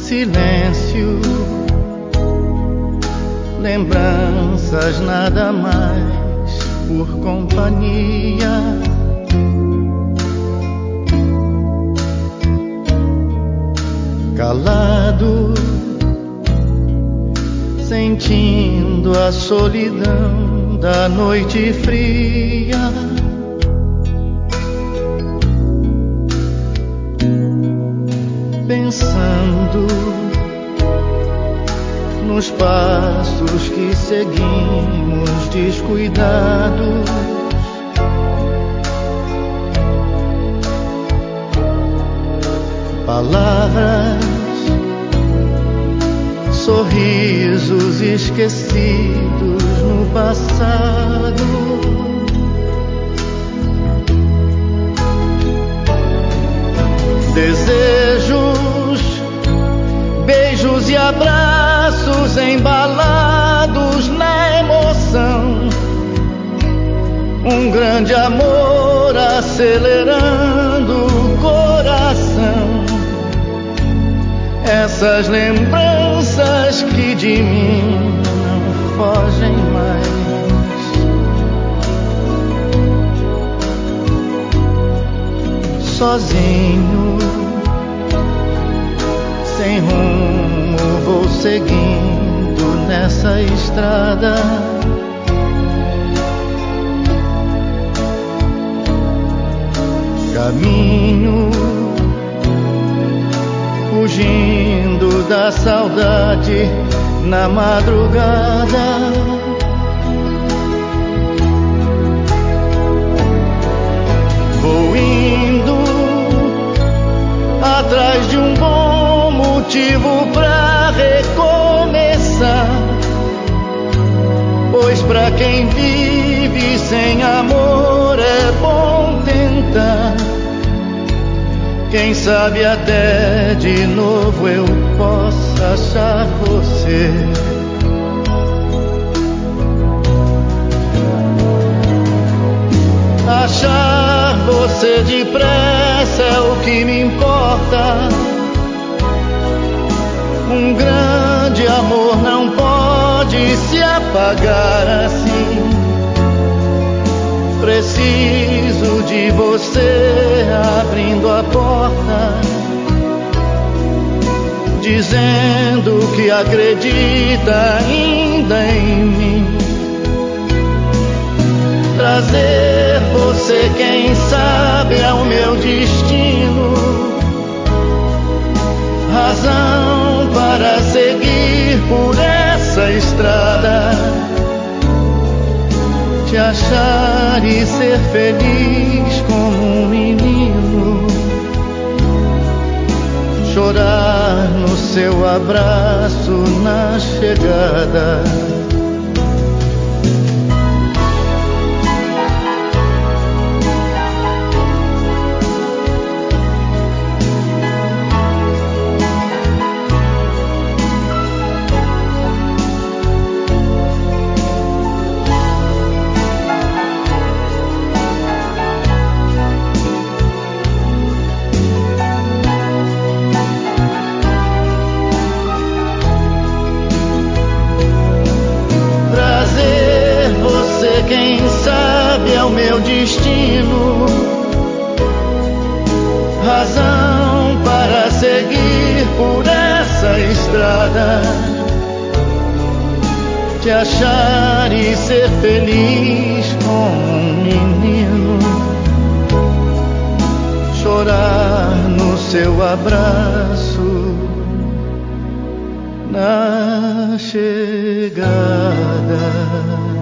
silêncio, lembranças nada mais por companhia. Calado, sentindo a solidão da noite fria. Pensando nos passos que seguimos descuidados. Palavras, sorrisos esquecidos no passado. Desejos, beijos e abraços embalados na emoção. Um grande amor acelerando o coração. Essas lembranças que de mim não fogem mais. Sozinho, sem rumo, vou seguindo nessa estrada. Caminho, fugindo da saudade na madrugada. Vou indo atrás de um bom motivo pra recomeçar, pois pra quem vive sem amor é bom tentar. Quem sabe até de novo eu possa achar você. Achar você depressa é o que me importa. Um grande amor não pode se apagar assim. Preciso de você abrindo a porta, dizendo que acredita ainda em mim. Trazer você, quem sabe, é o meu destino. Razão para seguir por essa estrada. Te achar e ser feliz como um menino. Chorar no seu abraço na chegada. Quem sabe é o meu destino. Razão para seguir por essa estrada. Te achar e ser feliz como um menino. Chorar no seu abraço na chegada.